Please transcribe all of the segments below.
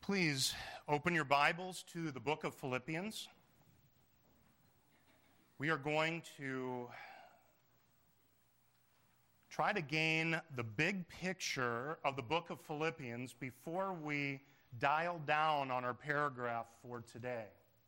Please open your Bibles to the book of Philippians. We are going to try to gain the big picture of the book of Philippians before we dial down on our paragraph for today.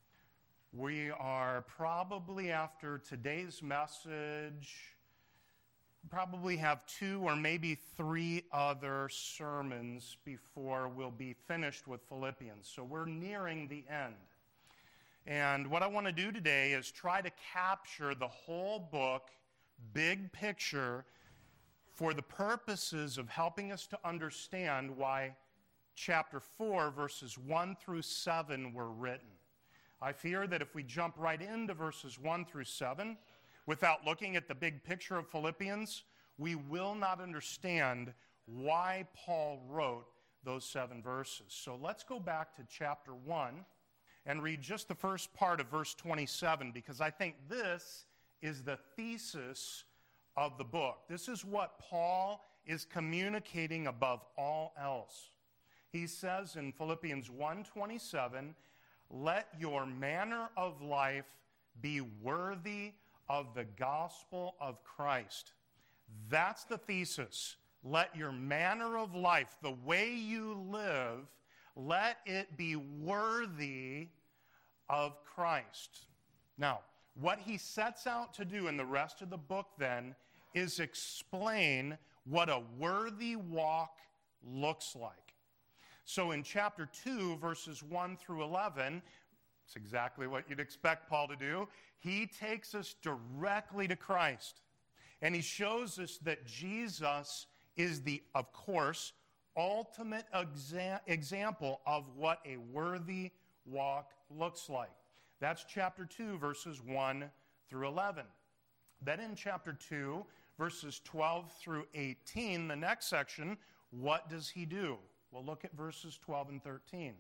We are probably, after today's message, probably have 2 or maybe 3 other sermons before we'll be finished with Philippians. So we're nearing the end. And what I want to do today is try to capture the whole book, big picture, for the purposes of helping us to understand why chapter 4, verses 1 through 7 were written. I fear that if we jump right into verses 1 through 7, without looking at the big picture of Philippians, we will not understand why Paul wrote those 7 verses. So let's go back to chapter 1 and read just the first part of verse 27, because I think this is the thesis of the book. This is what Paul is communicating above all else. He says in Philippians 1:27, "Let your manner of life be worthy of the gospel of Christ." That's the thesis. Let your manner of life, the way you live, let it be worthy of Christ. Now, what he sets out to do in the rest of the book then is explain what a worthy walk looks like. So in chapter 2, verses 1 through 11, it's exactly what you'd expect Paul to do. He takes us directly to Christ. And he shows us that Jesus is the, of course, ultimate example of what a worthy walk looks like. That's chapter 2, verses 1 through 11. Then in chapter 2, verses 12 through 18, the next section, what does he do? We'll look at verses 12 and 13.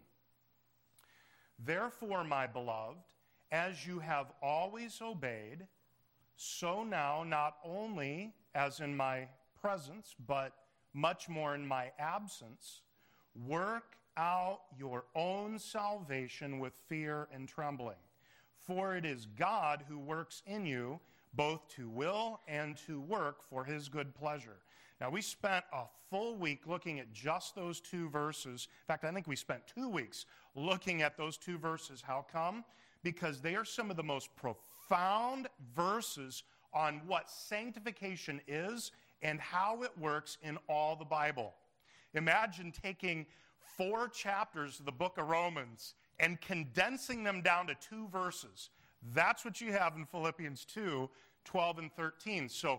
"Therefore, my beloved, as you have always obeyed, so now, not only as in my presence, but much more in my absence, work out your own salvation with fear and trembling. For it is God who works in you, both to will and to work for his good pleasure." Now, we spent a full week looking at just those 2 verses. In fact, I think we spent 2 weeks looking at those 2 verses. How come? Because they are some of the most profound verses on what sanctification is and how it works in all the Bible. Imagine taking 4 chapters of the book of Romans and condensing them down to 2 verses. That's what you have in Philippians 2, 12 and 13. So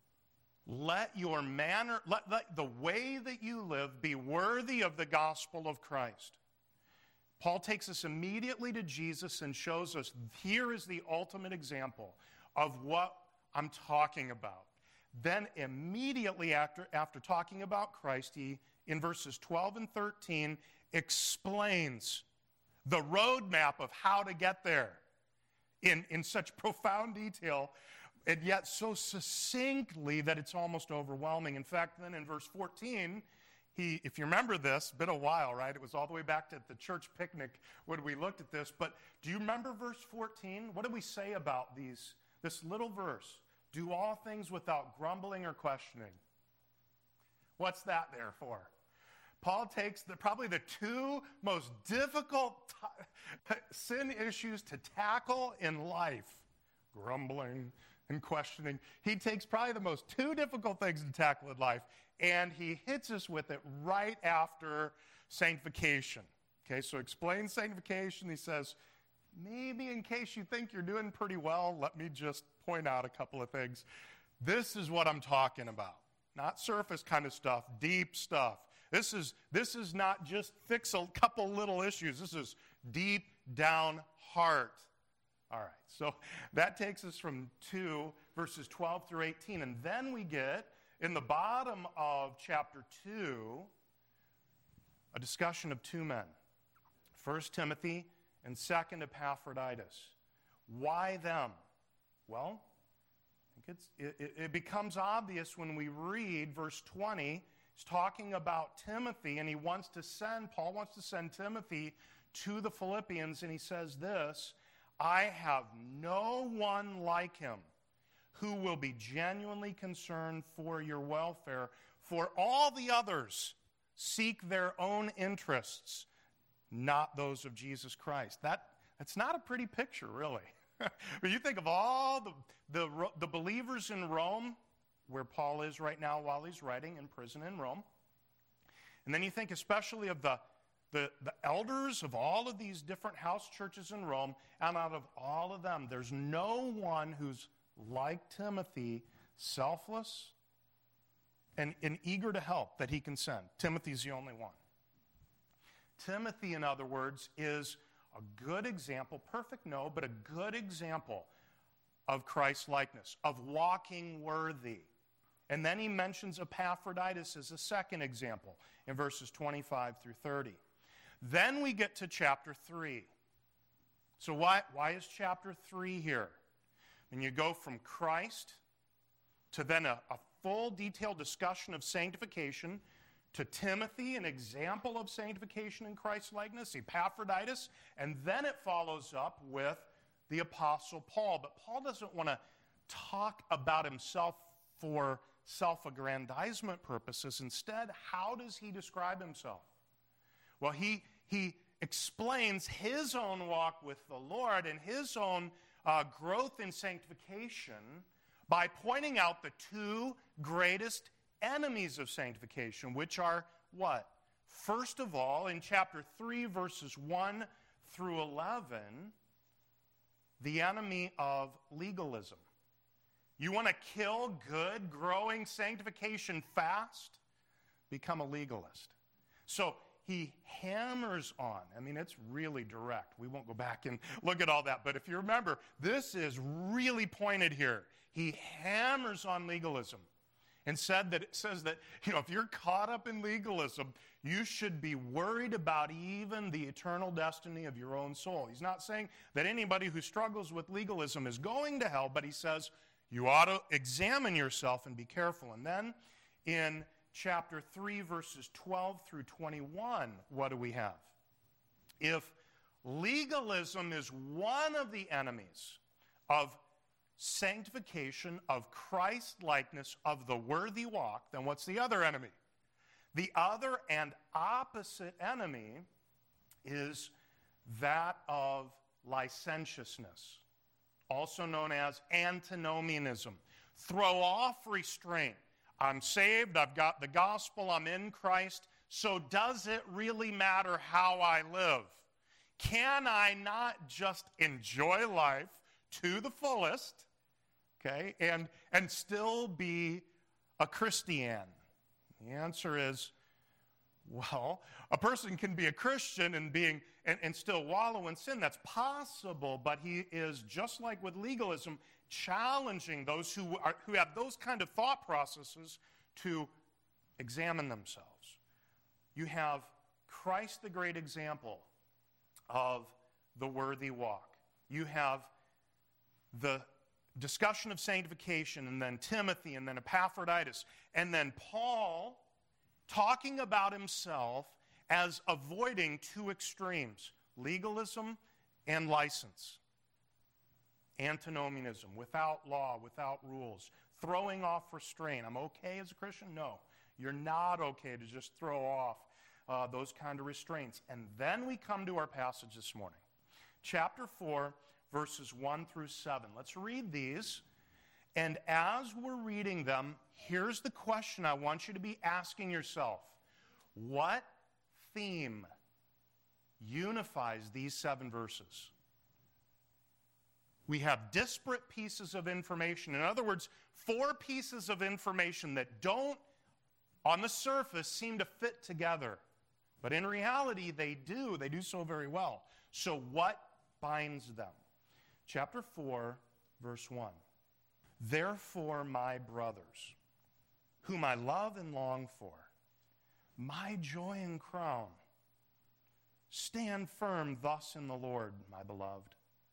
let your manner, let the way that you live be worthy of the gospel of Christ. Paul takes us immediately to Jesus and shows us here is the ultimate example of what I'm talking about. Then immediately after talking about Christ, he, in verses 12 and 13, explains the roadmap of how to get there in such profound detail, and yet so succinctly that it's almost overwhelming. In fact, then in verse 14, if you remember this, it's been a while, right? It was all the way back to the church picnic when we looked at this. But do you remember verse 14? What did we say about this little verse? "Do all things without grumbling or questioning." What's that there for? Paul takes probably the 2 most difficult sin issues to tackle in life, grumbling and questioning. He takes probably the most 2 difficult things to tackle in life, and he hits us with it right after sanctification. Okay, so explains sanctification. He says, maybe in case you think you're doing pretty well, let me just point out a couple of things. This is what I'm talking about. Not surface kind of stuff, deep stuff. This is not just fix a couple little issues. This is deep down heart. All right, so that takes us from 2, verses 12 through 18. And then we get, in the bottom of chapter 2, a discussion of 2 men. 1 Timothy and 2 Epaphroditus. Why them? Well, I think it becomes obvious when we read verse 20. He's talking about Timothy, and Paul wants to send Timothy to the Philippians, and he says this, I have no one like him who will be genuinely concerned for your welfare, for all the others seek their own interests, not those of Jesus Christ. That's not a pretty picture, really. When you think of all the believers in Rome, where Paul is right now while he's writing in prison in Rome, and then you think especially of the elders of all of these different house churches in Rome, and out of all of them, there's no one who's like Timothy, selfless and eager to help that he can send. Timothy's the only one. Timothy, in other words, is a good example, perfect no, but a good example of Christ's likeness, of walking worthy. And then he mentions Epaphroditus as a second example in verses 25 through 30. Then we get to chapter 3. So why is chapter 3 here? And you go from Christ to then a full detailed discussion of sanctification, to Timothy, an example of sanctification in Christ's likeness, Epaphroditus, and then it follows up with the Apostle Paul. But Paul doesn't want to talk about himself for self-aggrandizement purposes. Instead, how does he describe himself? Well, he explains his own walk with the Lord and his own growth in sanctification by pointing out the two greatest enemies of sanctification, which are what? First of all, in chapter 3, verses 1 through 11, the enemy of legalism. You want to kill good, growing sanctification fast? Become a legalist. So he hammers on. I mean, it's really direct. We won't go back and look at all that. But if you remember, this is really pointed here. He hammers on legalism and says that, if you're caught up in legalism, you should be worried about even the eternal destiny of your own soul. He's not saying that anybody who struggles with legalism is going to hell, but he says you ought to examine yourself and be careful. And then in chapter 3, verses 12 through 21, what do we have? If legalism is one of the enemies of sanctification, of Christ-likeness, of the worthy walk, then what's the other enemy? The other and opposite enemy is that of licentiousness, also known as antinomianism. Throw off restraint. I'm saved, I've got the gospel, I'm in Christ, so does it really matter how I live? Can I not just enjoy life to the fullest, okay, and still be a Christian? The answer is, well, a person can be a Christian and still wallow in sin. That's possible, but he is, just like with legalism, challenging those who have those kind of thought processes to examine themselves. You have Christ, the great example of the worthy walk. You have the discussion of sanctification, and then Timothy, and then Epaphroditus, and then Paul talking about himself as avoiding two extremes, legalism and license. Antinomianism, without law, without rules, throwing off restraint. I'm okay as a Christian? No, you're not okay to just throw off those kind of restraints. And then we come to our passage this morning. Chapter 4, verses 1 through 7. Let's read these. And as we're reading them, here's the question I want you to be asking yourself. What theme unifies these 7 verses? We have disparate pieces of information. In other words, 4 pieces of information that don't, on the surface, seem to fit together. But in reality, they do. They do so very well. So what binds them? Chapter 4, verse 1. Therefore, my brothers, whom I love and long for, my joy and crown, stand firm thus in the Lord, my beloved.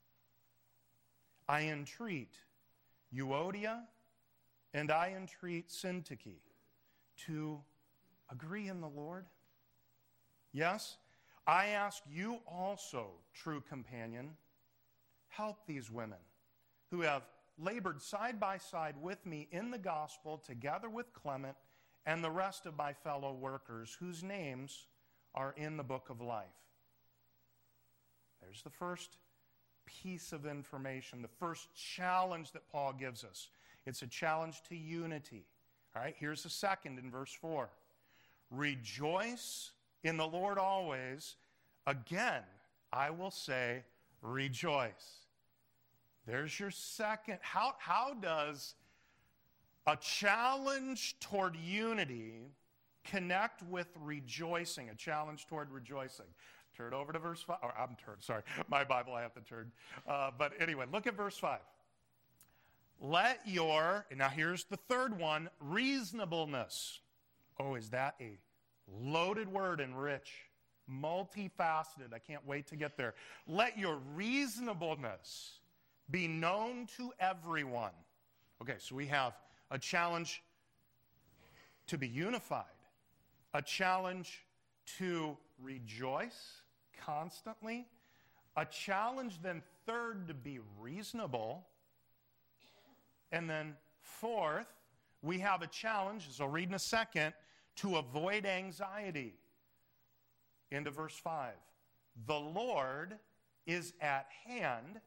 I entreat Euodia and I entreat Syntyche to agree in the Lord? Yes? I ask you also, true companion, help these women who have labored side by side with me in the gospel, together with Clement and the rest of my fellow workers whose names are in the book of life. There's the first piece of information, the first challenge that Paul gives us. It's a challenge to unity. All right, here's the second in verse 4. Rejoice in the Lord always. Again, I will say, rejoice. There's your second. How does a challenge toward unity connect with rejoicing? A challenge toward rejoicing. Turn over to verse 5. Sorry. My Bible I have to turn. But anyway, look at verse 5. Now here's the third one, reasonableness. Oh, is that a loaded word and rich, multifaceted? I can't wait to get there. Let your reasonableness be known to everyone. Okay, so we have a challenge to be unified, a challenge to rejoice constantly, a challenge then third to be reasonable, and then fourth, we have a challenge, as I'll read in a second, to avoid anxiety. Into verse 5. The Lord is at hand.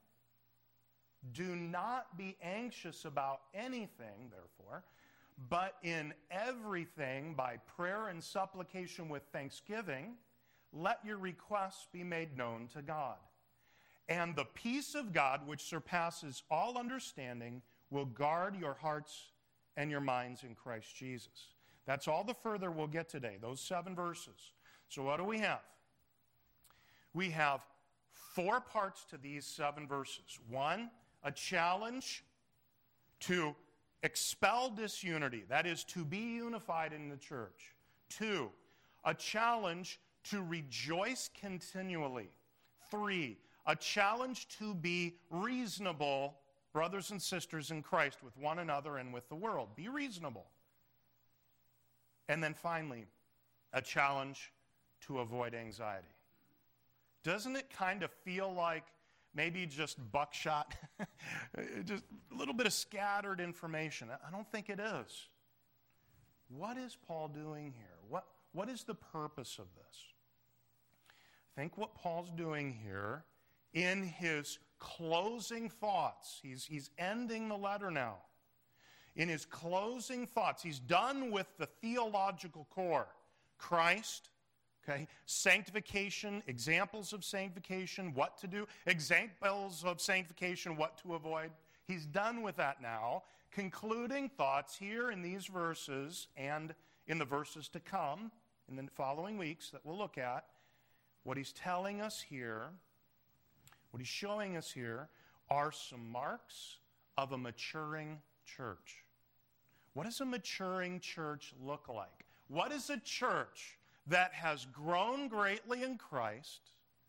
Do not be anxious about anything, therefore, but in everything, by prayer and supplication with thanksgiving, let your requests be made known to God. And the peace of God, which surpasses all understanding, will guard your hearts and your minds in Christ Jesus. That's all the further we'll get today, those 7 verses. So what do we have? We have 4 parts to these 7 verses. 1, a challenge to expel disunity, that is, to be unified in the church. 2, a challenge to rejoice continually. 3, a challenge to be reasonable, brothers and sisters in Christ, with one another and with the world. Be reasonable. And then finally, a challenge to avoid anxiety. Doesn't it kind of feel like maybe just buckshot, just a little bit of scattered information? I don't think it is. What is Paul doing here? What is the purpose of this? I think what Paul's doing here in his closing thoughts, he's ending the letter now. In his closing thoughts, he's done with the theological core. Christ, okay, sanctification, examples of sanctification, what to do, examples of sanctification, what to avoid. He's done with that now. Concluding thoughts here in these verses and in the verses to come in the following weeks that we'll look at. What he's telling us here, what he's showing us here, are some marks of a maturing church. What does a maturing church look like? What is a church that has grown greatly in Christ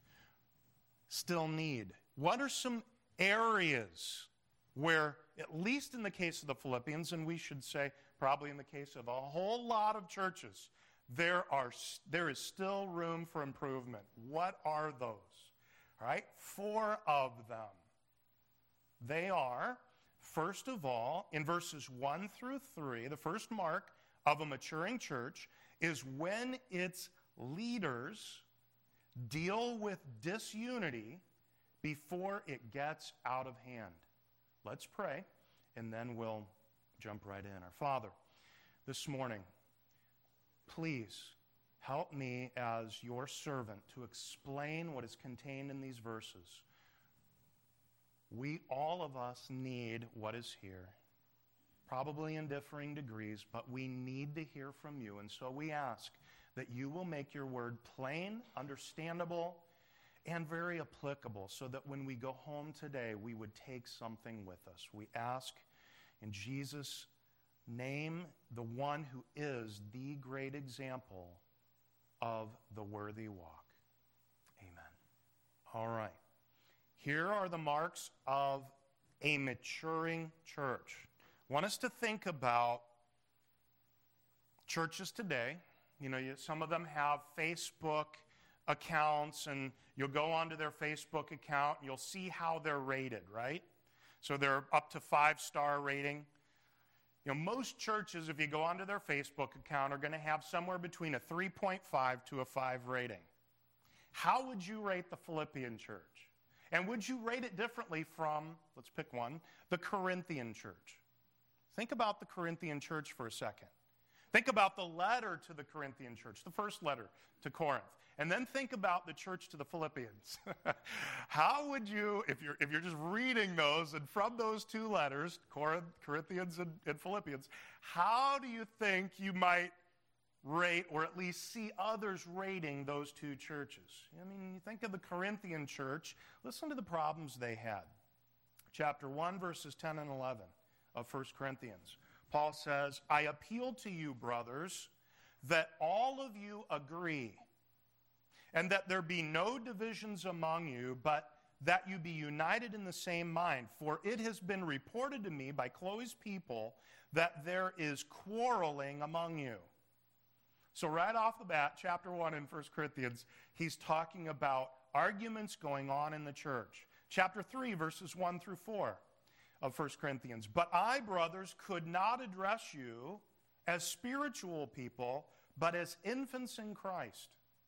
still need? What are some areas where, at least in the case of the Philippians, and we should say probably in the case of a whole lot of churches, there is still room for improvement? What are those? All right, 4 of them. They are, first of all, in verses 1 through 3, the first mark of a maturing church is when its leaders deal with disunity before it gets out of hand. Let's pray, and then we'll jump right in. Our Father, this morning, please help me as your servant to explain what is contained in these verses. All of us need what is here, probably in differing degrees, but we need to hear from you. And so we ask that you will make your word plain, understandable, and very applicable, so that when we go home today, we would take something with us. We ask in Jesus' name, the one who is the great example of the worthy walk. Amen. All right. Here are the marks of a maturing church. I want us to think about churches today, Some of them have Facebook accounts, and you'll go onto their Facebook account, and you'll see how they're rated, right? So they're up to 5-star rating. Most churches, if you go onto their Facebook account, are going to have somewhere between a 3.5 to a 5 rating. How would you rate the Philippian church? And would you rate it differently from, let's pick one, the Corinthian church? Think about the Corinthian church for a second. Think about the letter to the Corinthian church, the first letter to Corinth. And then think about the church to the Philippians. How would you, if you're just reading those, and from those two letters, Corinthians and Philippians, how do you think you might rate, or at least see others rating those two churches? You think of the Corinthian church, listen to the problems they had. Chapter 1, verses 10 and 11 of 1 Corinthians. Paul says, I appeal to you, brothers, that all of you agree, and that there be no divisions among you, but that you be united in the same mind. For it has been reported to me by Chloe's people that there is quarreling among you. So right off the bat, chapter 1 in 1 Corinthians, he's talking about arguments going on in the church. Chapter 3, verses 1 through 4 of 1 Corinthians. But I, brothers, could not address you as spiritual people, but as infants in Christ.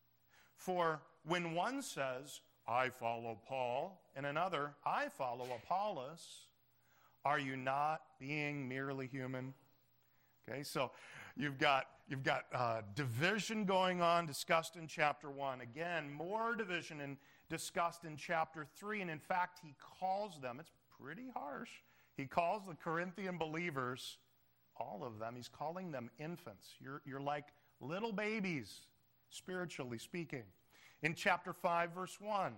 For when one says, I follow Paul, and another, I follow Apollos, are you not being merely human? Okay, so you've got division going on, discussed in chapter 1. Again, more division discussed in chapter 3. And in fact, he calls them, it's pretty harsh, he calls the Corinthian believers, all of them, he's calling them infants. You're like little babies, spiritually speaking. In chapter 5, verse 1,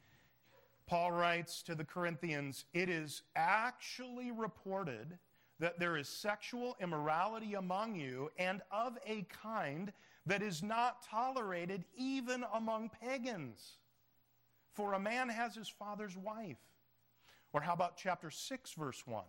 Paul writes to the Corinthians, it is actually reported that there is sexual immorality among you, and of a kind that is not tolerated even among pagans. For a man has his father's wife. Or how about chapter 6, verse 1?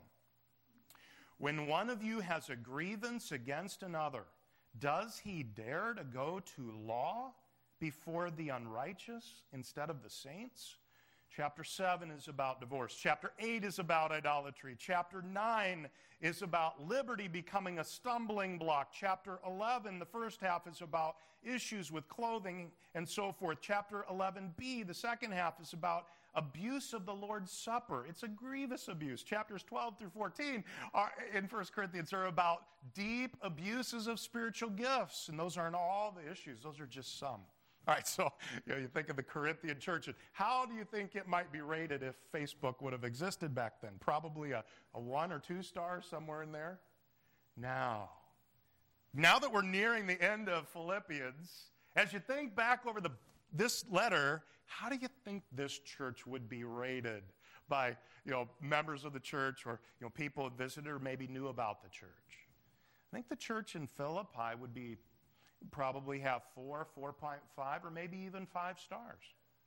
When one of you has a grievance against another, does he dare to go to law before the unrighteous instead of the saints? Chapter 7 is about divorce. Chapter 8 is about idolatry. Chapter 9 is about liberty becoming a stumbling block. Chapter 11, the first half, is about issues with clothing and so forth. Chapter 11b, the second half, is about abuse of the Lord's Supper. It's a grievous abuse. Chapters 12 through 14 in 1 Corinthians are about deep abuses of spiritual gifts. And those aren't all the issues. Those are just some. All right, so you think of the Corinthian church. How do you think it might be rated if Facebook would have existed back then? Probably a 1 or 2 star, somewhere in there. Now that we're nearing the end of Philippians, as you think back over this letter, how do you think this church would be rated by members of the church, or people who visited or maybe knew about the church? I think the church in Philippi would probably have 4, 4.5, or maybe even 5 stars.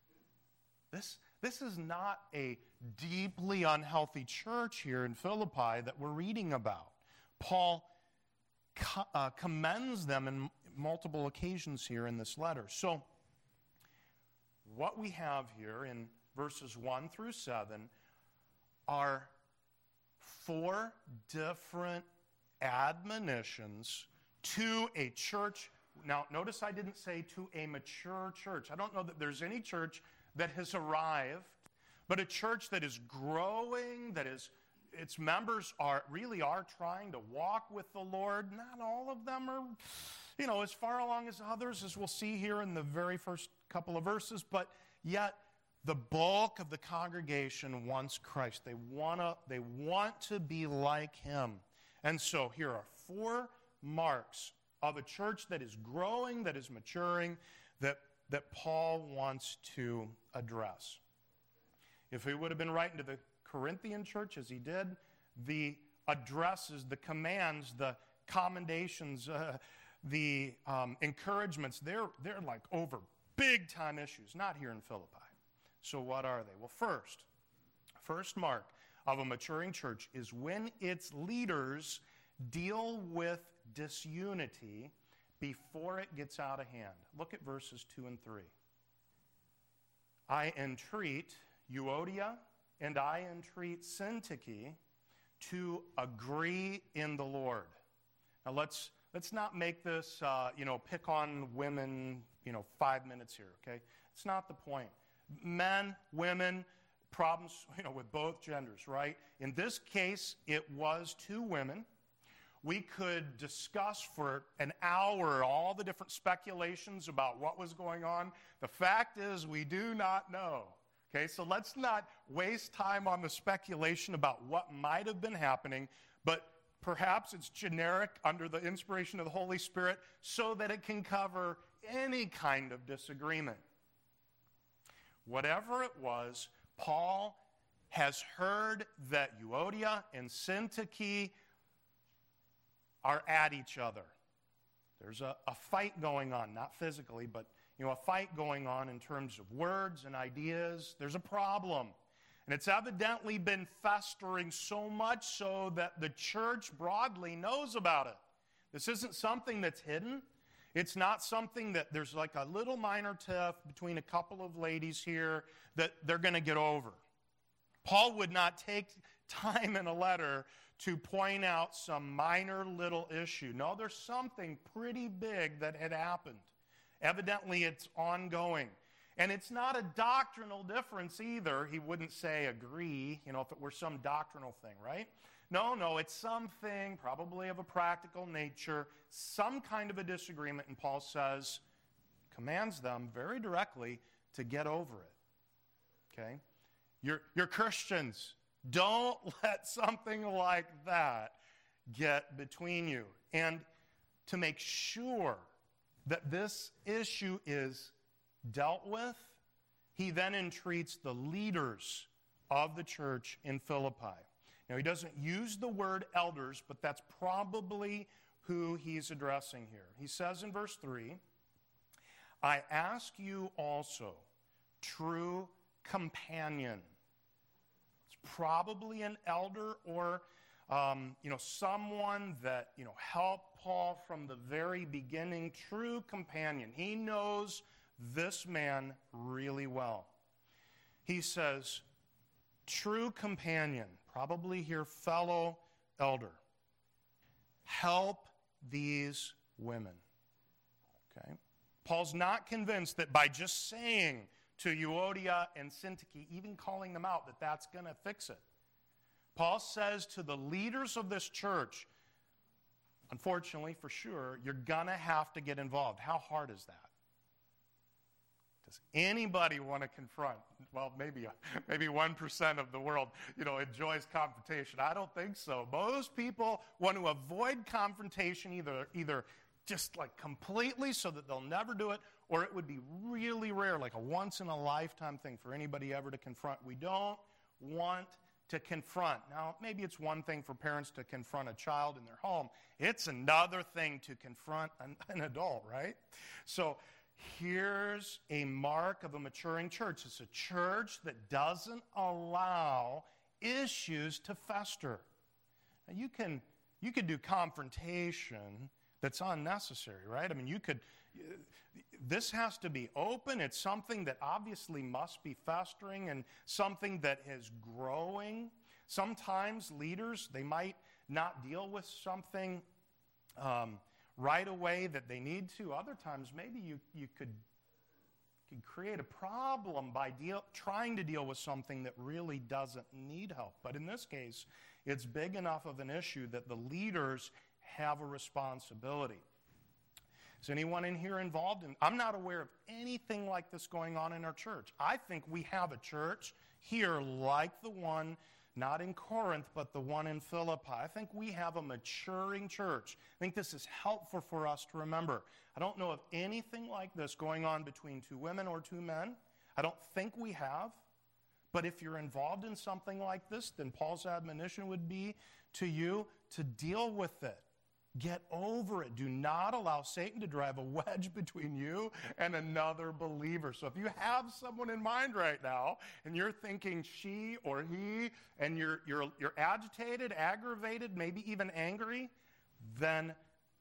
This is not a deeply unhealthy church here in Philippi that we're reading about. Paul commends them in multiple occasions here in this letter. So what we have here in verses 1 through 7 are 4 different admonitions to a church. Now, notice I didn't say to a mature church. I don't know that there's any church that has arrived, but a church that is growing, that is, its members are trying to walk with the Lord. Not all of them are, as far along as others, as we'll see here in the very first couple of verses, but yet the bulk of the congregation wants Christ. They want to be like him. And so here are 4 marks of a church that is growing, that is maturing, that Paul wants to address. If he would have been writing to the Corinthian church as he did, the addresses, the commands, the commendations, the encouragements, they're like over big-time issues, not here in Philippi. So what are they? Well, first mark of a maturing church is when its leaders deal with disunity before it gets out of hand. Look at verses 2 and 3. I entreat Euodia and I entreat Syntyche to agree in the Lord. Now let's not make this, pick on women, 5 minutes here, okay? It's not the point. Men, women, problems, with both genders, right? In this case, it was 2 women. We could discuss for an hour all the different speculations about what was going on. The fact is, we do not know. Okay, so let's not waste time on the speculation about what might have been happening, but perhaps it's generic under the inspiration of the Holy Spirit so that it can cover any kind of disagreement. Whatever it was, Paul has heard that Euodia and Syntyche are at each other. There's a fight going on, not physically, but a fight going on in terms of words and ideas. There's a problem. And it's evidently been festering so much so that the church broadly knows about it. This isn't something that's hidden. It's not something that there's like a little minor tiff between a couple of ladies here that they're going to get over. Paul would not take time in a letter to point out some minor little issue. No, there's something pretty big that had happened. Evidently, it's ongoing. And it's not a doctrinal difference either. He wouldn't say agree, if it were some doctrinal thing, right? No, it's something probably of a practical nature, some kind of a disagreement, and Paul says, commands them very directly to get over it. Okay? You're Christians. Don't let something like that get between you. And to make sure that this issue is dealt with, he then entreats the leaders of the church in Philippi. Now, he doesn't use the word elders, but that's probably who he's addressing here. He says in verse 3, I ask you also, true companion. It's probably an elder or someone that helped Paul from the very beginning. True companion. He knows this man really well. He says, true companion, probably here fellow elder, help these women. Okay? Paul's not convinced that by just saying to Euodia and Syntyche, even calling them out, that that's going to fix it. Paul says to the leaders of this church, unfortunately, for sure, you're going to have to get involved. How hard is that? Does anybody want to confront? Well, maybe 1% of the world, enjoys confrontation. I don't think so. Most people want to avoid confrontation either just like completely so that they'll never do it, or it would be really rare, like a once-in-a-lifetime thing for anybody ever to confront. We don't want to confront. Now, maybe it's one thing for parents to confront a child in their home. It's another thing to confront an adult, right? So here's a mark of a maturing church. It's a church that doesn't allow issues to fester. Now, you could do confrontation that's unnecessary, right? I mean, this has to be open. It's something that obviously must be festering and something that is growing. Sometimes leaders, they might not deal with something right away that they need to. Other times, maybe you could create a problem by trying to deal with something that really doesn't need help. But in this case, it's big enough of an issue that the leaders have a responsibility. Is anyone in here involved? I'm not aware of anything like this going on in our church. I think we have a church here like the one, not in Corinth, but the one in Philippi. I think we have a maturing church. I think this is helpful for us to remember. I don't know of anything like this going on between 2 women or 2 men. I don't think we have. But if you're involved in something like this, then Paul's admonition would be to you to deal with it. Get over it. Do not allow Satan to drive a wedge between you and another believer. So if you have someone in mind right now and you're thinking she or he and you're agitated, aggravated, maybe even angry, then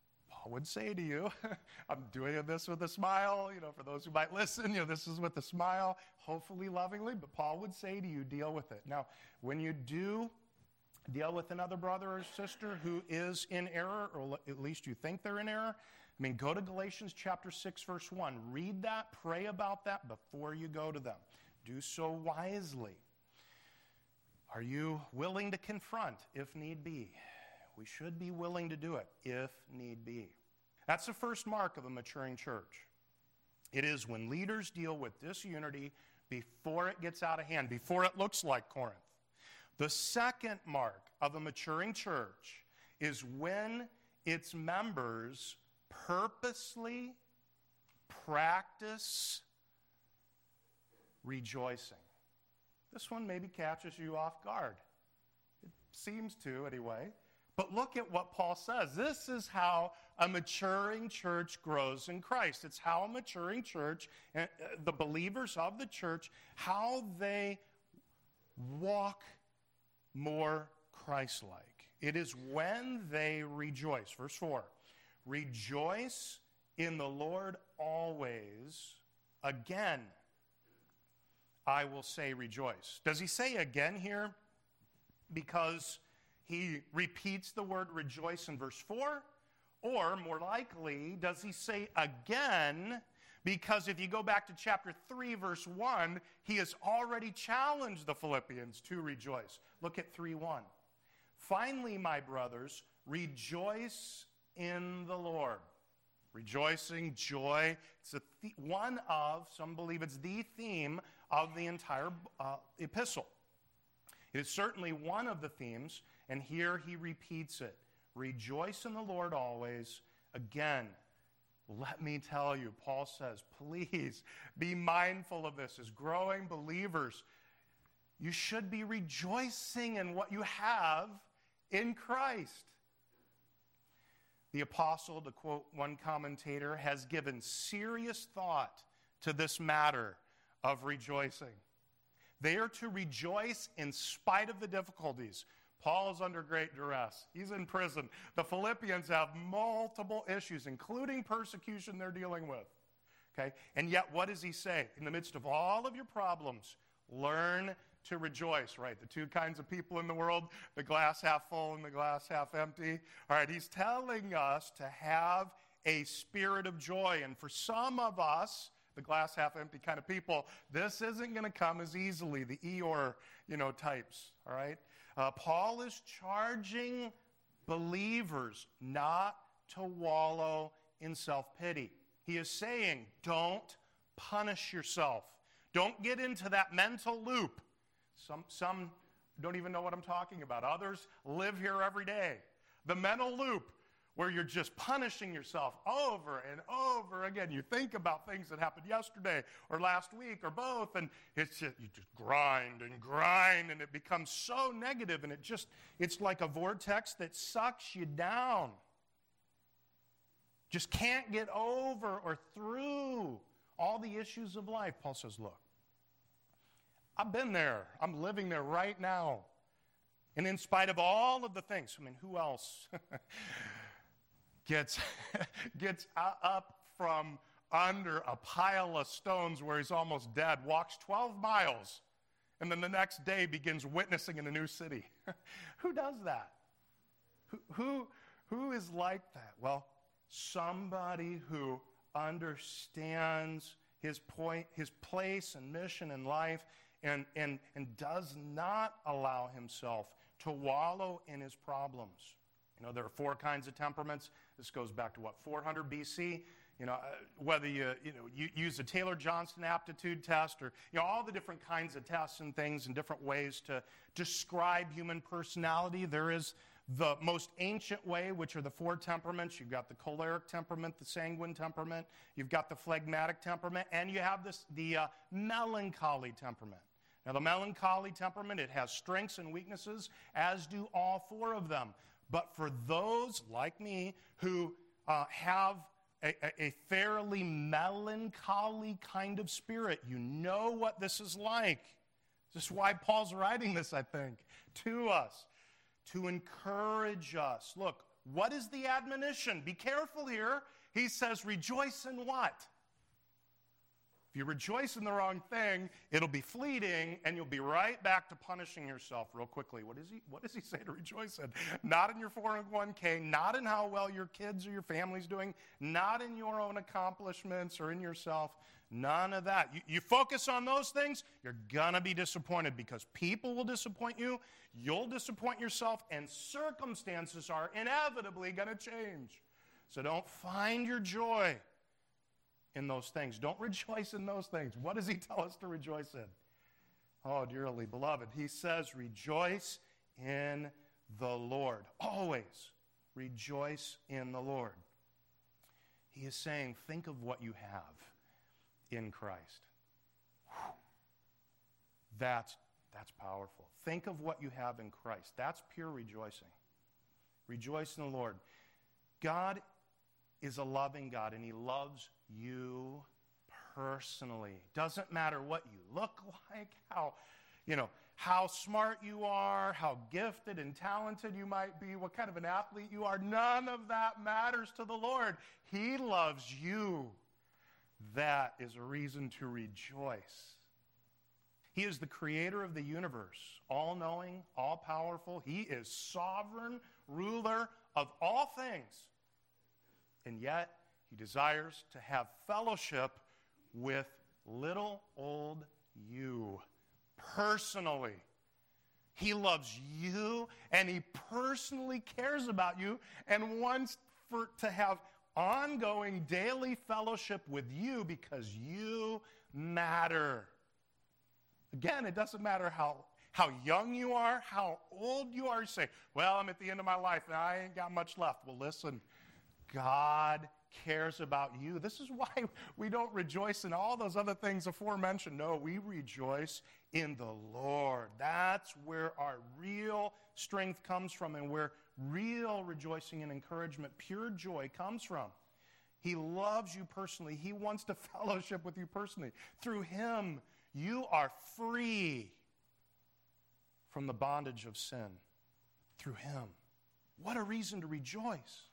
Paul would say to you, I'm doing this with a smile, for those who might listen, this is with a smile, hopefully lovingly, but Paul would say to you, deal with it. Now, when you do deal with another brother or sister who is in error, or at least you think they're in error, go to Galatians chapter 6, verse 1. Read that, pray about that before you go to them. Do so wisely. Are you willing to confront if need be? We should be willing to do it if need be. That's the first mark of a maturing church. It is when leaders deal with disunity before it gets out of hand, before it looks like Corinth. The second mark of a maturing church is when its members purposely practice rejoicing. This one maybe catches you off guard. It seems to, anyway. But look at what Paul says. This is how a maturing church grows in Christ. It's how a maturing church, the believers of the church, how they walk more Christ-like. It is when they rejoice. Verse 4, rejoice in the Lord always. Again, I will say rejoice. Does he say again here because he repeats the word rejoice in verse 4? Or, more likely, does he say again because if you go back to chapter 3, verse 1, he has already challenged the Philippians to rejoice. Look at 3:1. Finally, my brothers, rejoice in the Lord. Rejoicing, joy, it's one of, some believe it's the theme of the entire epistle. It is certainly one of the themes, and here he repeats it. Rejoice in the Lord always. Again, let me tell you, Paul says, please be mindful of this. As growing believers, you should be rejoicing in what you have in Christ. The apostle, to quote one commentator, has given serious thought to this matter of rejoicing. They are to rejoice in spite of the difficulties. Paul is under great duress. He's in prison. The Philippians have multiple issues, including persecution they're dealing with. Okay? And yet, what does he say? In the midst of all of your problems, learn to rejoice, right? The two kinds of people in the world, the glass half full and the glass half empty. All right, he's telling us to have a spirit of joy. And for some of us, the glass half empty kind of people, this isn't going to come as easily, the Eeyore, types, all right? Paul is charging believers not to wallow in self-pity. He is saying, don't punish yourself. Don't get into that mental loop. Some don't even know what I'm talking about. Others live here every day. The mental loop where you're just punishing yourself over and over again. You think about things that happened yesterday or last week or both, and you just grind, and it becomes so negative, and it's like a vortex that sucks you down. Just can't get over or through all the issues of life. Paul says, look, I've been there. I'm living there right now. And in spite of all of the things, who else gets up from under a pile of stones where he's almost dead, walks 12 miles, and then the next day begins witnessing in a new city? Who does that? Who is like that? Well, somebody who understands his place and mission in life, and does not allow himself to wallow in his problems. There are 4 kinds of temperaments. This goes back to 400 BC. Whether you use the Taylor-Johnson aptitude test or all the different kinds of tests and things and different ways to describe human personality. There is the most ancient way, which are the 4 temperaments. You've got the choleric temperament, the sanguine temperament, you've got the phlegmatic temperament, and you have the melancholy temperament. Now, the melancholy temperament, it has strengths and weaknesses, as do all 4 of them. But for those, like me, who have a fairly melancholy kind of spirit, you know what this is like. This is why Paul's writing this, I think, to us, to encourage us. Look, What is the admonition? Be careful here. He says, rejoice in what? If you rejoice in the wrong thing, it'll be fleeting, and you'll be right back to punishing yourself real quickly. What does he say to rejoice in? Not in your 401k, not in how well your kids or your family's doing, not in your own accomplishments or in yourself. None of that. You focus on those things, you're going to be disappointed because people will disappoint you, you'll disappoint yourself, and circumstances are inevitably going to change. So don't find your joy in those things. Don't rejoice in those things. What does he tell us to rejoice in? Oh, dearly beloved, he says, rejoice in the Lord. Always rejoice in the Lord. He is saying, think of what you have in Christ. Whew. That's powerful. Think of what you have in Christ. That's pure rejoicing. Rejoice in the Lord. God is a loving God, and he loves you personally. Doesn't matter what you look like, how smart you are, how gifted and talented you might be, what kind of an athlete you are. None of that matters to the Lord. He loves you. That is a reason to rejoice. He is the creator of the universe, all-knowing, all-powerful. He is sovereign, ruler of all things. And yet, he desires to have fellowship with little old you personally. He loves you, and he personally cares about you and wants to have ongoing daily fellowship with you because you matter. Again, it doesn't matter how young you are, how old you are. You say, well, I'm at the end of my life and I ain't got much left. Well, listen, God cares about you. This is why we don't rejoice in all those other things aforementioned. No, we rejoice in the Lord. That's where our real strength comes from and where real rejoicing and encouragement, pure joy comes from. He loves you personally. He wants to fellowship with you personally. Through him, you are free from the bondage of sin. Through him. What a reason to rejoice.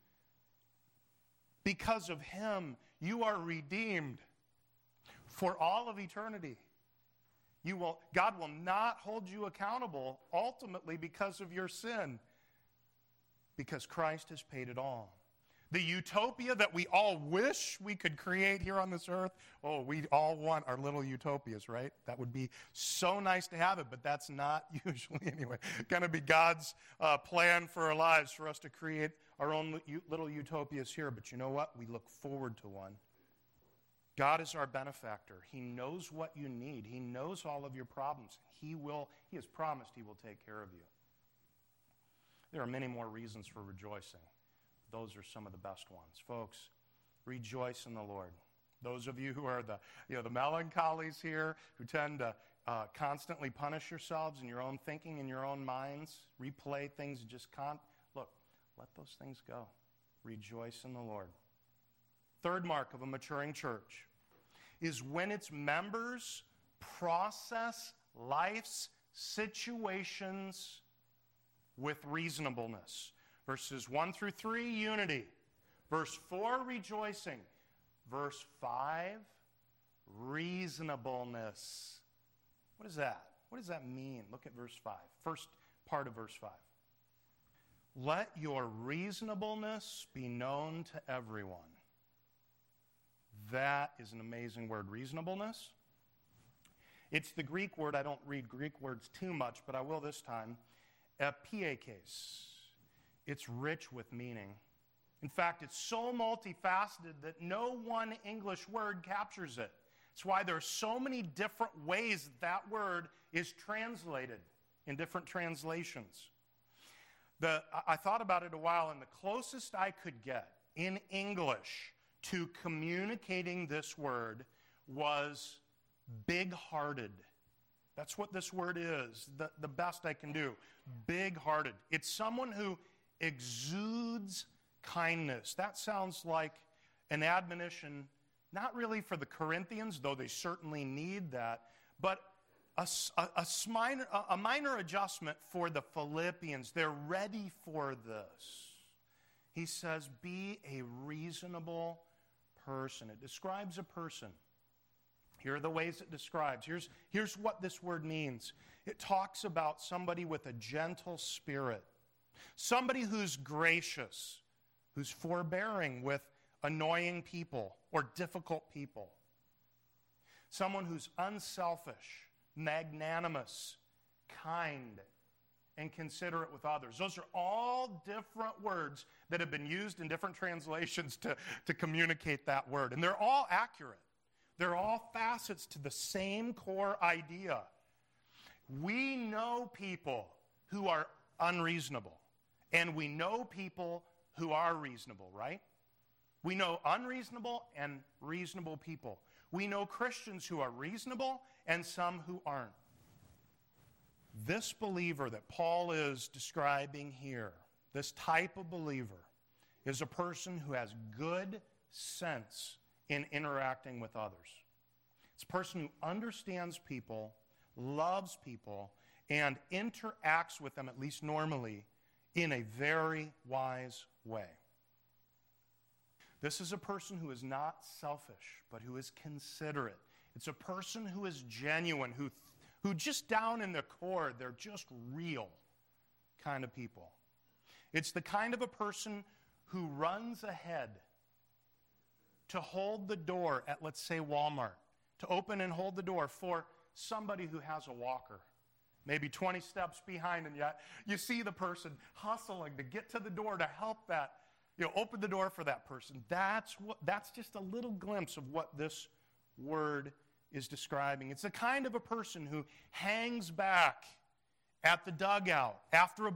Because of him, you are redeemed for all of eternity. God will not hold you accountable ultimately because of your sin, because Christ has paid it all. The utopia that we all wish we could create here on this earth, oh, we all want our little utopias, right? That would be so nice to have it, but that's not usually, anyway, going to be God's plan for our lives, for us to create our own little utopias here. But you know what? We look forward to one. God is our benefactor. He knows what you need. He knows all of your problems. He has promised he will take care of you. There are many more reasons for rejoicing. Those are some of the best ones. Folks, rejoice in the Lord. Those of you who are the melancholies here, who tend to constantly punish yourselves in your own thinking, in your own minds, replay things, look, let those things go. Rejoice in the Lord. Third mark of a maturing church is when its members process life's situations with reasonableness. Verses 1 through 3, unity. Verse 4, rejoicing. Verse 5, reasonableness. What is that? What does that mean? Look at verse 5. First part of verse 5. Let your reasonableness be known to everyone. That is an amazing word, reasonableness. It's the Greek word. I don't read Greek words too much, but I will this time. Epiekes. It's rich with meaning. In fact, it's so multifaceted that no one English word captures it. It's why there are so many different ways that word is translated in different translations. I thought about it a while, and the closest I could get in English to communicating this word was big-hearted. That's what this word is, the best I can do. Big-hearted. It's someone who exudes kindness. That sounds like an admonition, not really for the Corinthians, though they certainly need that, but a minor adjustment for the Philippians. They're ready for this. He says, be a reasonable person. It describes a person. Here are the ways it describes. Here's what this word means. It talks about somebody with a gentle spirit, somebody who's gracious, who's forbearing with annoying people or difficult people, someone who's unselfish, magnanimous, kind, and considerate with others. Those are all different words that have been used in different translations to communicate that word. And they're all accurate. They're all facets to the same core idea. We know people who are unreasonable, and we know people who are reasonable, right? We know unreasonable and reasonable people. We know Christians who are reasonable and some who aren't. This believer that Paul is describing here, this type of believer, is a person who has good sense in interacting with others. It's a person who understands people, loves people, and interacts with them, at least normally, in a very wise way. This is a person who is not selfish, but who is considerate. It's a person who is genuine, who just down in the core, they're just real kind of people. It's the kind of a person who runs ahead to hold the door at, let's say, Walmart, to open and hold the door for somebody who has a walker, maybe 20 steps behind, and yet you see the person hustling to get to the door to help that, open the door for that person. That's just a little glimpse of what this word is describing. It's the kind of a person who hangs back at the dugout after a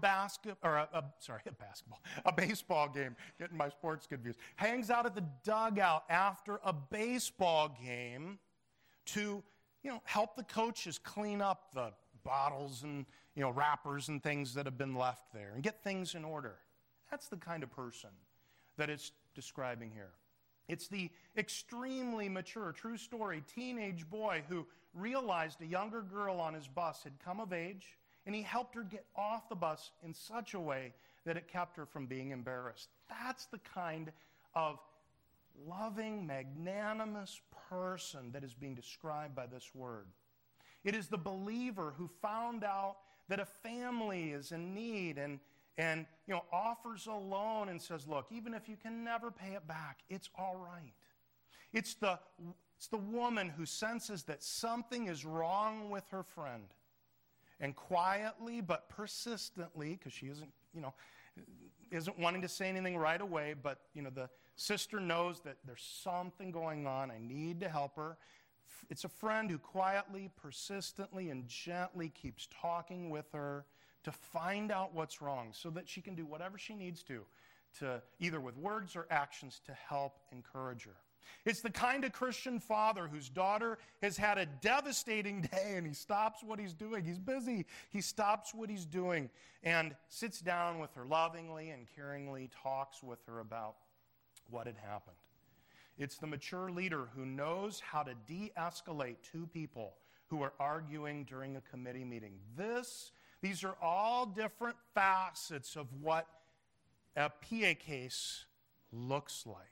baseball game, getting my sports confused, hangs out at the dugout after a baseball game to, help the coaches clean up the bottles and, wrappers and things that have been left there and get things in order. That's the kind of person that it's describing here. It's the extremely mature, true story, teenage boy who realized a younger girl on his bus had come of age, and he helped her get off the bus in such a way that it kept her from being embarrassed. That's the kind of loving, magnanimous person that is being described by this word. It is the believer who found out that a family is in need and offers a loan and says, look, even if you can never pay it back, it's all right. It's the woman who senses that something is wrong with her friend and quietly but persistently, because she isn't wanting to say anything right away, but the sister knows that there's something going on. I need to help her. It's a friend who quietly, persistently, and gently keeps talking with her to find out what's wrong so that she can do whatever she needs to either with words or actions to help encourage her. It's the kind of Christian father whose daughter has had a devastating day and he stops what he's doing. He's busy. He stops what he's doing and sits down with her lovingly and caringly, talks with her about what had happened. It's the mature leader who knows how to de-escalate two people who are arguing during a committee meeting. These are all different facets of what a PA case looks like.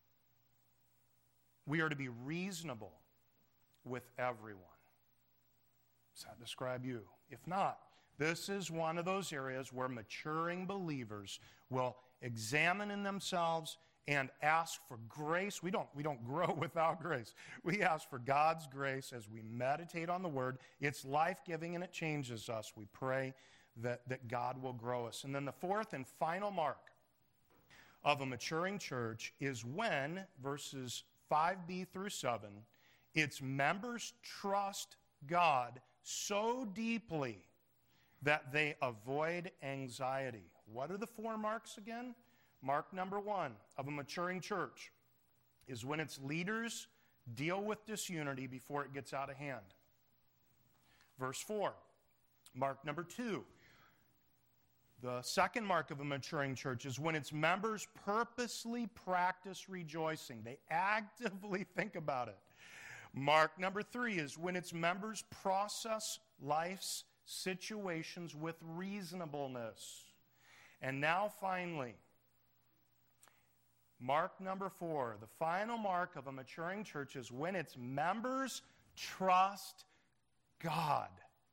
We are to be reasonable with everyone. Does that describe you? If not, this is one of those areas where maturing believers will examine in themselves and ask for grace. We don't grow without grace. We ask for God's grace as we meditate on the Word. It's life-giving and it changes us. We pray that God will grow us. And then the fourth and final mark of a maturing church is when, verses 5b through 7, its members trust God so deeply that they avoid anxiety. What are the four marks again? Mark number 1 of a maturing church is when its leaders deal with disunity before it gets out of hand. Verse 4, mark number 2. The second mark of a maturing church is when its members purposely practice rejoicing. They actively think about it. Mark number 3 is when its members process life's situations with reasonableness. And now finally, Mark number 4, the final mark of a maturing church is when its members trust God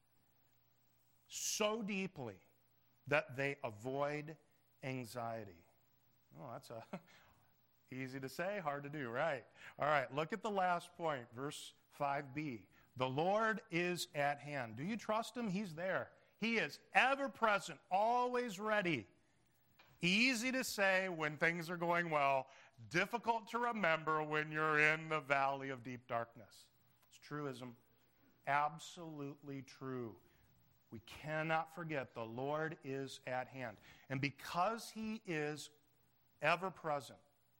so deeply that they avoid anxiety. Oh, that's easy to say, hard to do, right? All right, look at the last point, verse 5b. The Lord is at hand. Do you trust him? He's there. He is ever present, always ready. Easy to say when things are going well, difficult to remember when you're in the valley of deep darkness. It's truism. Absolutely true. We cannot forget the Lord is at hand. And because he is ever present,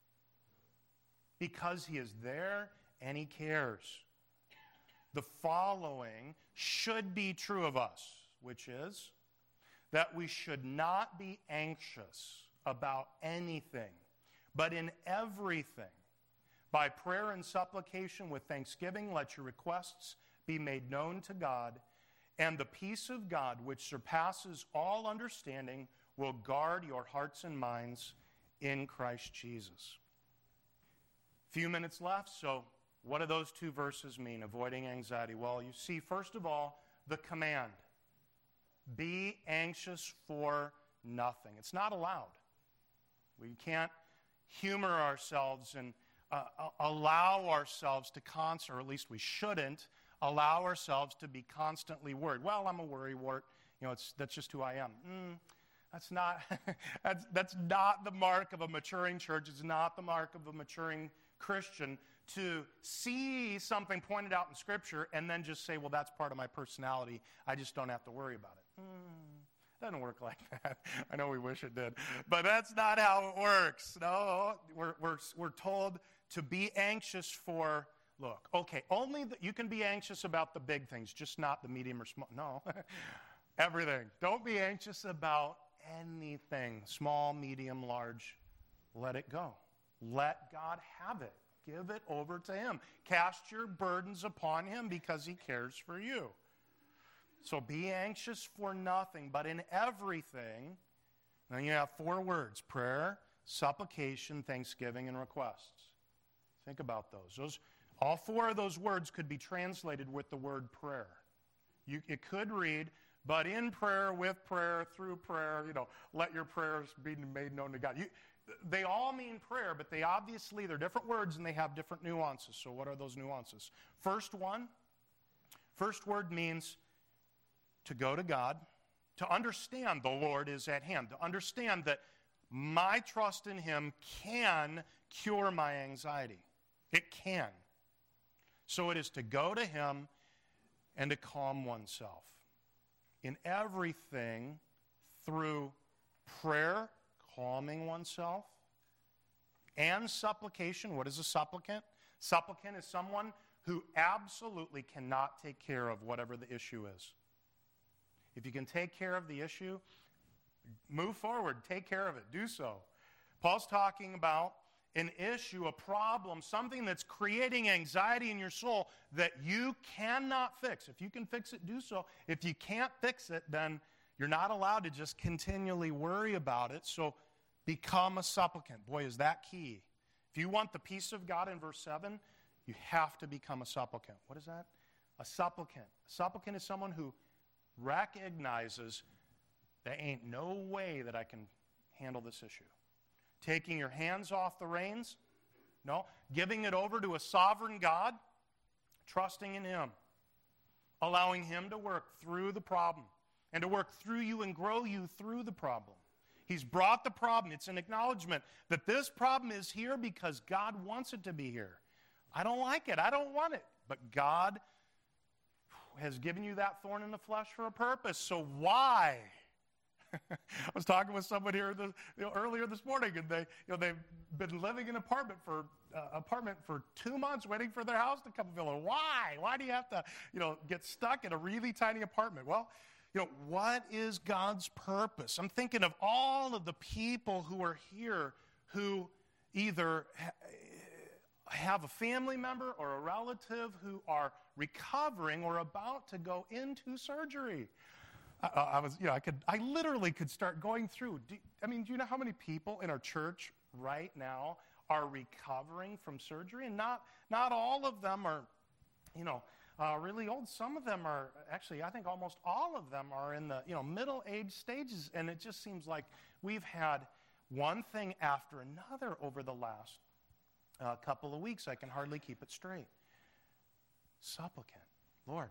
because he is there and he cares, the following should be true of us, which is that we should not be anxious about anything, but in everything, by prayer and supplication with thanksgiving, let your requests be made known to God, and the peace of God, which surpasses all understanding, will guard your hearts and minds in Christ Jesus. Few minutes left, so what do those two verses mean, avoiding anxiety? Well, you see, first of all, the command. Be anxious for nothing. It's not allowed. We can't humor ourselves and allow ourselves to or at least we shouldn't, allow ourselves to be constantly worried. Well, I'm a worrywart. That's just who I am. That's not that's not the mark of a maturing church. It's not the mark of a maturing Christian to see something pointed out in Scripture and then just say, well, that's part of my personality. I just don't have to worry about it. Doesn't work like that. I know we wish it did. But that's not how it works. No, we're told to be anxious for, look, okay, you can be anxious about the big things, just not the medium or small. No, everything. Don't be anxious about anything, small, medium, large. Let it go. Let God have it. Give it over to him. Cast your burdens upon him because he cares for you. So be anxious for nothing, but in everything. Then you have 4 words: prayer, supplication, thanksgiving, and requests. Think about those. All 4 of those words could be translated with the word prayer. It could read, but in prayer, with prayer, through prayer, let your prayers be made known to God. They all mean prayer, but they're different words and they have different nuances. So what are those nuances? First word means to go to God, to understand the Lord is at hand, to understand that my trust in him can cure my anxiety. It can. So it is to go to him and to calm oneself. In everything, through prayer, calming oneself, and supplication. What is a supplicant? Supplicant is someone who absolutely cannot take care of whatever the issue is. If you can take care of the issue, move forward, take care of it, do so. Paul's talking about an issue, a problem, something that's creating anxiety in your soul that you cannot fix. If you can fix it, do so. If you can't fix it, then you're not allowed to just continually worry about it. So become a supplicant. Boy, is that key. If you want the peace of God in verse 7, you have to become a supplicant. What is that? A supplicant. A supplicant is someone who recognizes there ain't no way that I can handle this issue. Taking your hands off the reins? No. Giving it over to a sovereign God? Trusting in him. Allowing him to work through the problem and to work through you and grow you through the problem. He's brought the problem. It's an acknowledgement that this problem is here because God wants it to be here. I don't like it. I don't want it. But God has given you that thorn in the flesh for a purpose. So why? I was talking with someone here earlier this morning, and they've been living in an apartment for 2 months, waiting for their house to come available. Why? Why do you have to get stuck in a really tiny apartment? Well, what is God's purpose? I'm thinking of all of the people who are here who either have a family member or a relative who are recovering or about to go into surgery. I literally could start going through. Do you know how many people in our church right now are recovering from surgery, and not all of them are, really old. Some of them are, actually, I think almost all of them are in the, middle-aged stages, and it just seems like we've had one thing after another over the last couple of weeks. I can hardly keep it straight. Supplicant. Lord,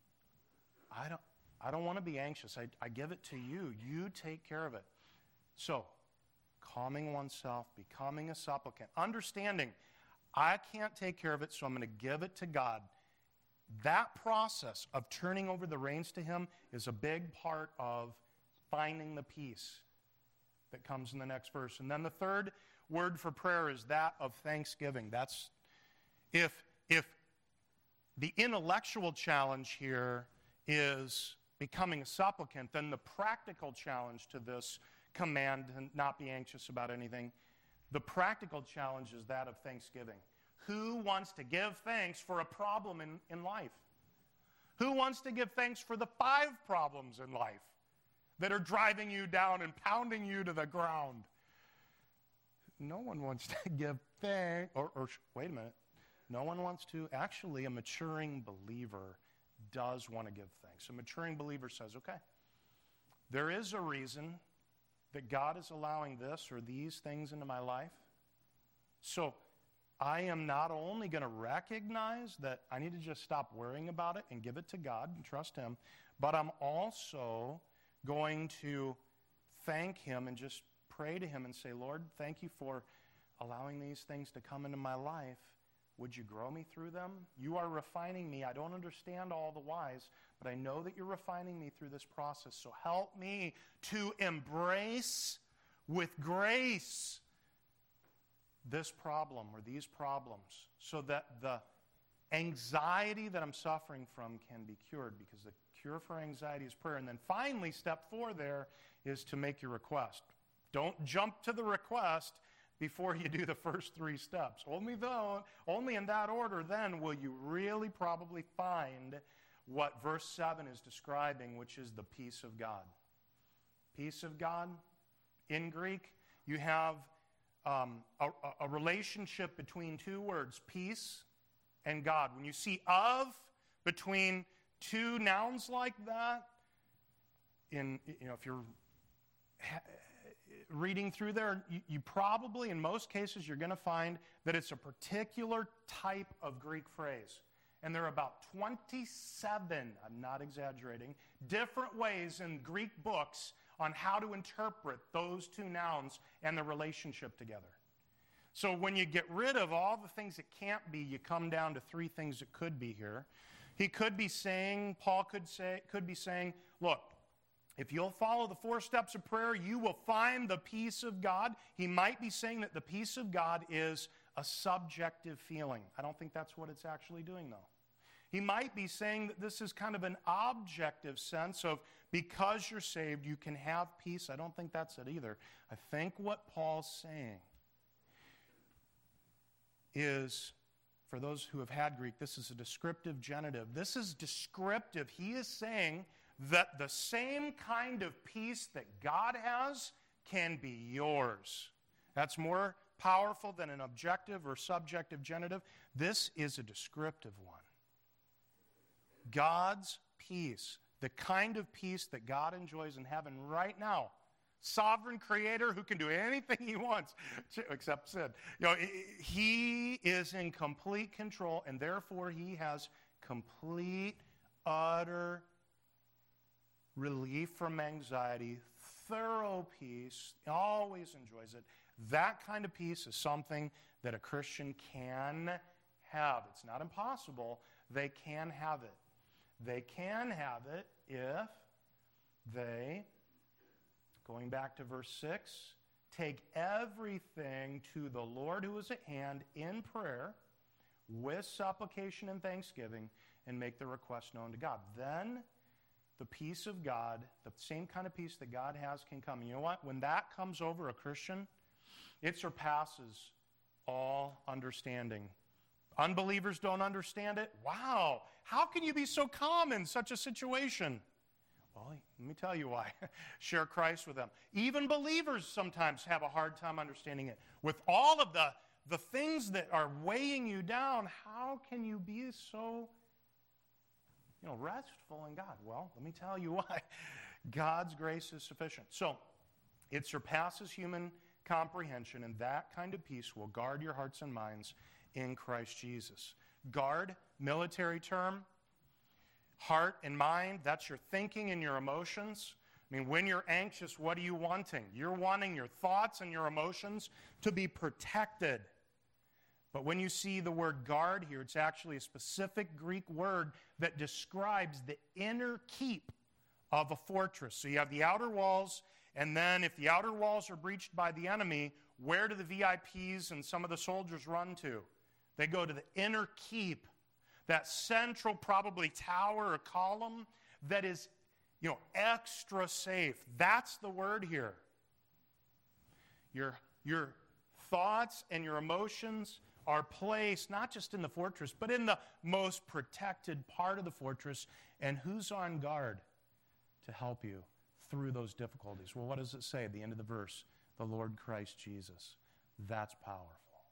I don't want to be anxious. I give it to you. You take care of it. So, calming oneself, becoming a supplicant, understanding I can't take care of it, so I'm going to give it to God. That process of turning over the reins to Him is a big part of finding the peace that comes in the next verse. And then the third word for prayer is that of thanksgiving. That's if the intellectual challenge here is becoming a supplicant, then the practical challenge to this command to not be anxious about anything, the practical challenge is that of thanksgiving. Who wants to give thanks for a problem in life? Who wants to give thanks for the 5 problems in life that are driving you down and pounding you to the ground? No one wants to give thanks. Or wait a minute. No one wants to. Actually, a maturing believer does want to give thanks. A maturing believer says, okay, there is a reason that God is allowing this or these things into my life. So I am not only going to recognize that I need to just stop worrying about it and give it to God and trust Him, but I'm also going to thank Him and just pray to Him and say, Lord, thank you for allowing these things to come into my life. Would you grow me through them? You are refining me. I don't understand all the whys, but I know that you're refining me through this process. So help me to embrace with grace this problem or these problems so that the anxiety that I'm suffering from can be cured, because the cure for anxiety is prayer. And then finally, step 4 there is to make your request. Don't jump to the request before you do the first 3 steps. Only in that order then will you really probably find what verse 7 is describing, which is the peace of God. Peace of God. In Greek, you have a relationship between 2 words, peace and God. When you see of between 2 nouns like that, if you're reading through there, you probably, in most cases, you're going to find that it's a particular type of Greek phrase. And there are about 27, I'm not exaggerating, different ways in Greek books on how to interpret those 2 nouns and the relationship together. So when you get rid of all the things that can't be, you come down to 3 things that could be here. He could be saying, Paul could be saying, look, if you'll follow the 4 steps of prayer, you will find the peace of God. He might be saying that the peace of God is a subjective feeling. I don't think that's what it's actually doing, though. He might be saying that this is kind of an objective sense of because you're saved, you can have peace. I don't think that's it either. I think what Paul's saying is, for those who have had Greek, this is a descriptive genitive. This is descriptive. He is saying that the same kind of peace that God has can be yours. That's more powerful than an objective or subjective genitive. This is a descriptive one. God's peace, the kind of peace that God enjoys in heaven right now. Sovereign creator who can do anything he wants except sin. He is in complete control, and therefore he has complete, utter relief from anxiety, thorough peace, always enjoys it. That kind of peace is something that a Christian can have. It's not impossible. They can have it. They can have it if they, going back to verse 6, take everything to the Lord who is at hand in prayer with supplication and thanksgiving and make the request known to God. Then the peace of God, the same kind of peace that God has, can come. And you know what? When that comes over a Christian, it surpasses all understanding. Unbelievers don't understand it. Wow, how can you be so calm in such a situation? Well, let me tell you why. Share Christ with them. Even believers sometimes have a hard time understanding it. With all of the the things that are weighing you down, how can you be so, restful in God? Well, let me tell you why. God's grace is sufficient. So, it surpasses human comprehension, and that kind of peace will guard your hearts and minds in Christ Jesus. Guard, military term, heart and mind, that's your thinking and your emotions. I mean, when you're anxious, what are you wanting? You're wanting your thoughts and your emotions to be protected. But when you see the word guard here, it's actually a specific Greek word that describes the inner keep of a fortress. So you have the outer walls, and then if the outer walls are breached by the enemy, where do the VIPs and some of the soldiers run to? They go to the inner keep, that central probably tower or column that is, extra safe. That's the word here. Your thoughts and your emotions are placed not just in the fortress, but in the most protected part of the fortress. And who's on guard to help you through those difficulties? Well, what does it say at the end of the verse? The Lord Christ Jesus. That's powerful.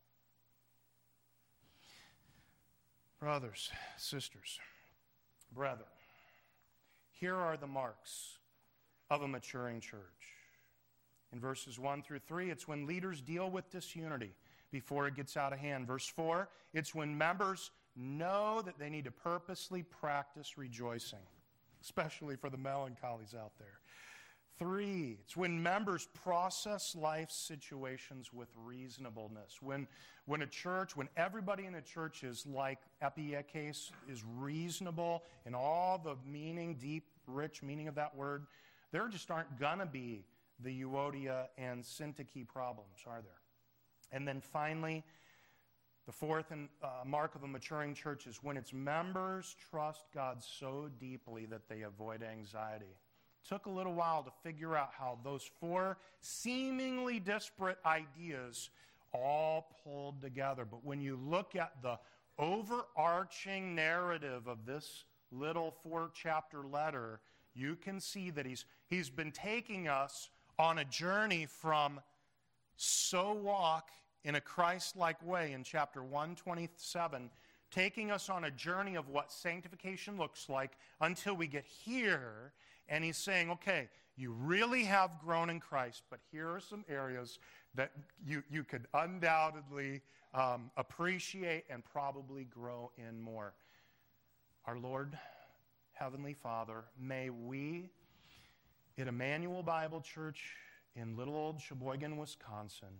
Brothers, sisters, brethren, here are the marks of a maturing church. In verses 1 through 3, it's when leaders deal with disunity before it gets out of hand. Verse 4, it's when members know that they need to purposely practice rejoicing, especially for the melancholies out there. 3, it's when members process life's situations with reasonableness. When everybody in a church is like epiekes, is reasonable in all the meaning, deep, rich meaning of that word, there just aren't going to be the Euodia and Syntyche problems, are there? And then finally, the fourth mark of a maturing church is when its members trust God so deeply that they avoid anxiety. Took a little while to figure out how those 4 seemingly disparate ideas all pulled together. But when you look at the overarching narrative of this little 4-chapter letter, you can see that he's been taking us on a journey from so walk in a Christ-like way in chapter 127, taking us on a journey of what sanctification looks like until we get here. And he's saying, okay, you really have grown in Christ, but here are some areas that you could undoubtedly appreciate and probably grow in more. Our Lord, Heavenly Father, may we, at Emmanuel Bible Church in little old Sheboygan, Wisconsin,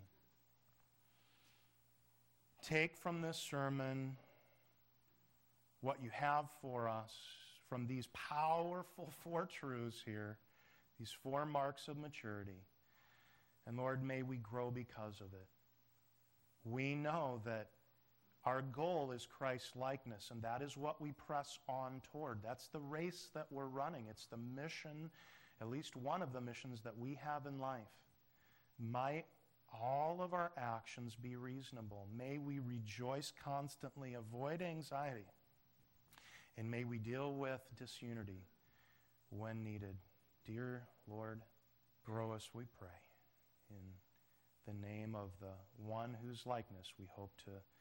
take from this sermon what you have for us from these powerful 4 truths here, these 4 marks of maturity. And Lord, may we grow because of it. We know that our goal is Christ's likeness, and that is what we press on toward. That's the race that we're running. It's the mission, at least one of the missions that we have in life. Might all of our actions be reasonable. May we rejoice constantly, avoid anxiety, and may we deal with disunity when needed. Dear Lord, grow us, we pray. In the name of the one whose likeness we hope to